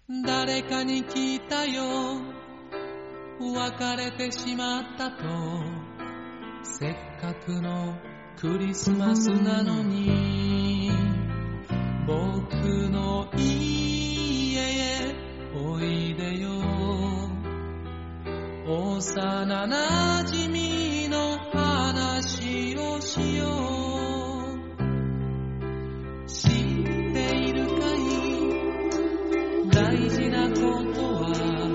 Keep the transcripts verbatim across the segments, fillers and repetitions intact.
誰かに聞いたよ、別れてしまったと。せっかくのクリスマスなのに、僕の家へおいでよ。幼なじみの話をしよう。知っているかい、大事なことは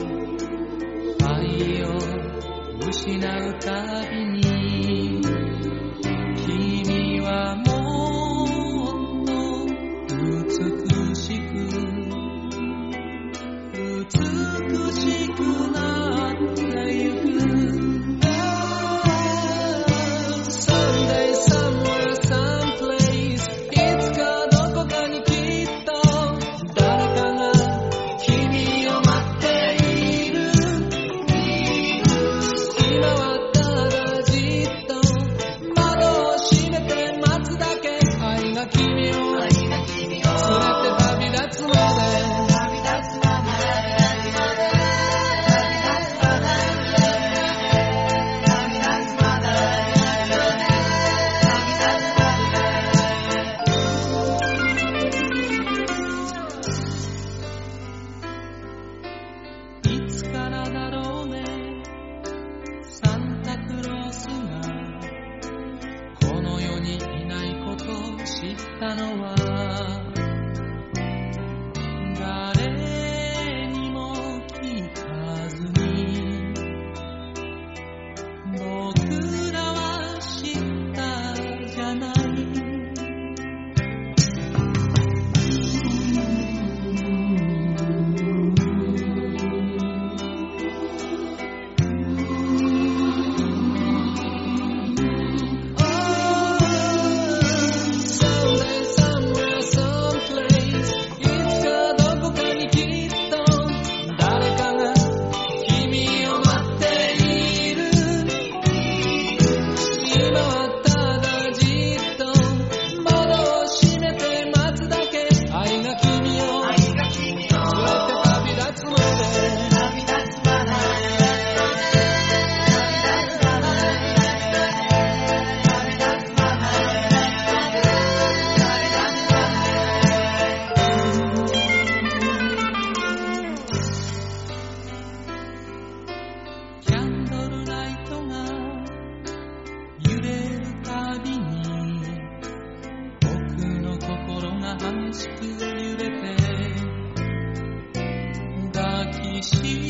愛を失うたびに、君はもっと美しく美しくなってゆく。Someday, somewhere, someplace、 いつかどこかにきっと誰かが君を待っている。今はただじっと窓を閉めて待つだけ。愛が君を連れて旅立つまで。いつからだろうね、サンタクロースがこの世にいないことを知ったのは。誰にも聞かずに僕らは知ったじゃない。キャンドルライトが揺れるたびに、僕の心が激しく揺れて、抱きし